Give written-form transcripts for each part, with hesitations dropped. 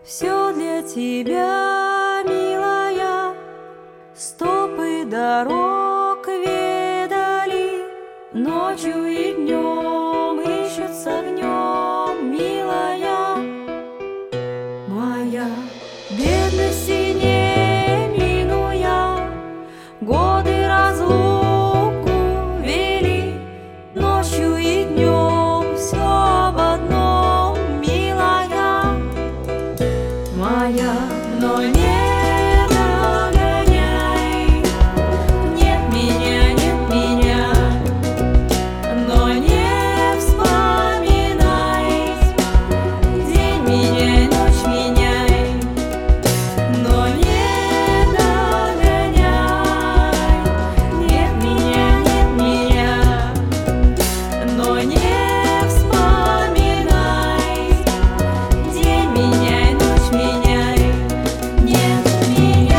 Все для тебя, милая, стопы дорог видали, ночью и днем ищут с огнем, милая моя. Бедности не минуя, годы разлуку вели, ночью и днем все об одном, милая моя. Но не догоняй, нет меня, но не вспоминай, день меняй, ночь меняй. Но не догоняй, нет меня, но не вспоминай, день меняй, ночь меняй, нет меня.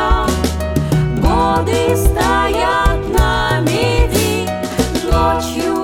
Стоят на меди ночью.